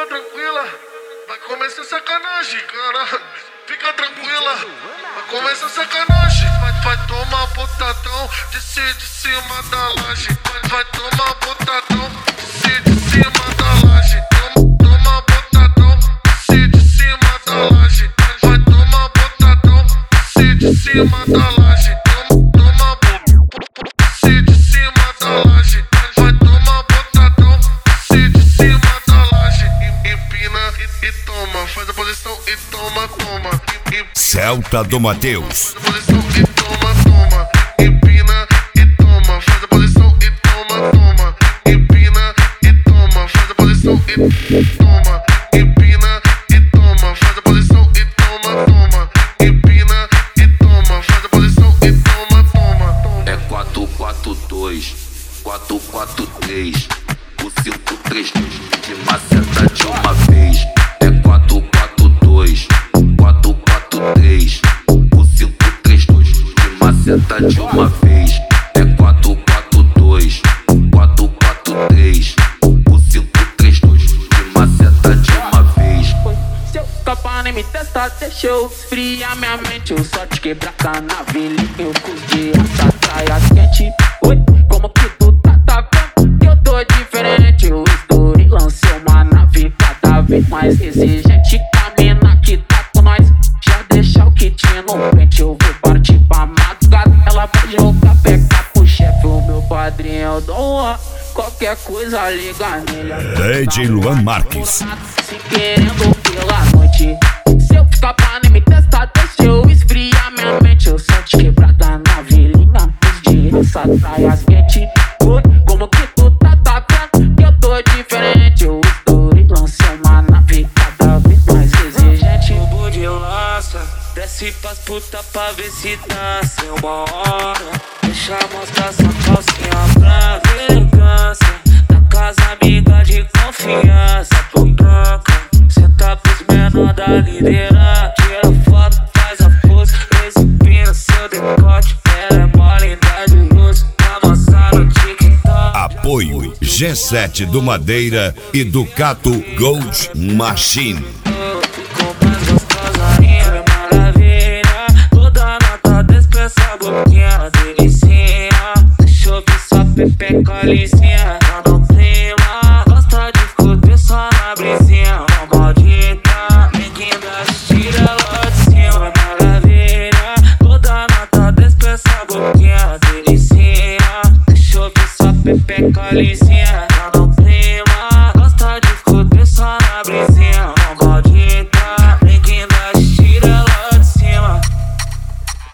fica tranquila, vai começar sacanagem, cara. Fica tranquila, vai começar sacanagem. Vai tomar botadão de cima da laje. Vai tomar botadão de cima da laje. Toma botadão de cima da laje. Vai tomar botadão de cima da laje. Toma de cima da laje. Vai tomar botadão de cima da laje. Empina e toma, faz a posição e toma. Celta do Mateus. Faz a posição e toma. Empina e toma, faz a posição e toma. Empina e toma, faz a posição e toma. Empina e toma, faz a posição e toma. Empina e toma, faz a posição e toma. É 4-4-2, 4-4-3, o 5-3 de maceta de uma vez. É 4-4-2, 4-4-3, o 5-3-2 de maceta de uma vez. É 4-4-2, 4-4-3, o 5-3-2 de maceta de uma vez. Se eu escapar nem me testar, deixa eu esfriar minha mente. Eu só te quebrar canavilinho com os de raça, traias quente. Oi, como que tu tá atacando? Que eu tô diferente. Eu estourei, lancei uma nave cada vez mais exigente. Camina que tá com nós, já deixa o kit no pente. Eu vou partir pra madrugada, ela vai jogar peca pro chefe. O meu padrinho é o Dom Juan, qualquer coisa liga nele. DJ Luan Marques. Se querendo pela noite. Se eu ficar pra nem me testar, deixa eu esfriar minha mente. Eu só te quebrada na vilinha, os de raça, traias quente. Oi, como que tu tá atacando? Que eu tô diferente. Eu estourei, lancei uma nave cada vez mais exigente. O bonde lança, desce pras puta pra ver se dança. É uma hora, deixa mostrar sua calcinha pra elegância. Na casa amiga de confiança, pro troca. Senta pros menor da liderança. Tira foto, faz a pose, exibindo seu decote. Ela é mó linda de luz, tá mostrando no TikTok. Apoio G7 do Madeira e Ducato Gold Machine. Ficou mais gostosa ainda, maravilha. Toda nota despeça a boquinha, delicinha. Deixa eu ver sua pepeca lisinha. Tá no clima, gosta de escutar só na brisinha. Ó maldita, neguinho da tira lá de cima, maravilha. Toda nota despeça a boquinha, delicinha. Deixa eu ver sua pepeca lisinha. Tá no clima, gosta de escutar só na brisinha.